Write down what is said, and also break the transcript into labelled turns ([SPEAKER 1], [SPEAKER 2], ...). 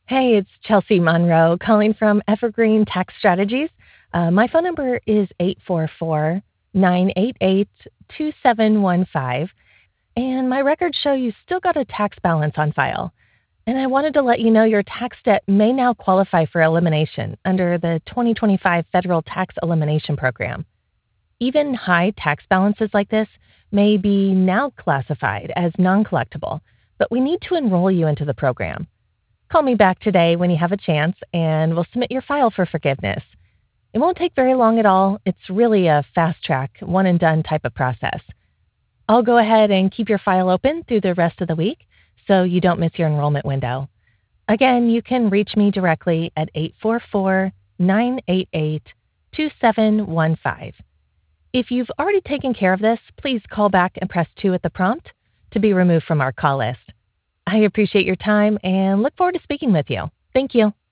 [SPEAKER 1] Hey, it's Chelsea Monroe calling from Evergreen Tax Strategies. My phone number is 844 988 2715, and my records show you still got a tax balance on file. And I wanted to let you know your tax debt may now qualify for elimination under the 2025 Federal Tax Elimination Program. Even high tax balances like this may be now classified as non collectible, but we need to enroll you into the program. Call me back today when you have a chance, and we'll submit your file for forgiveness. It won't take very long at all. It's really a fast track, one and done type of process. I'll go ahead and keep your file open through the rest of the week so you don't miss your enrollment window. Again, you can reach me directly at 844 988 2715. If you've already taken care of this, please call back and press 2 at the prompt to be removed from our call list. I appreciate your time and look forward to speaking with you. Thank you.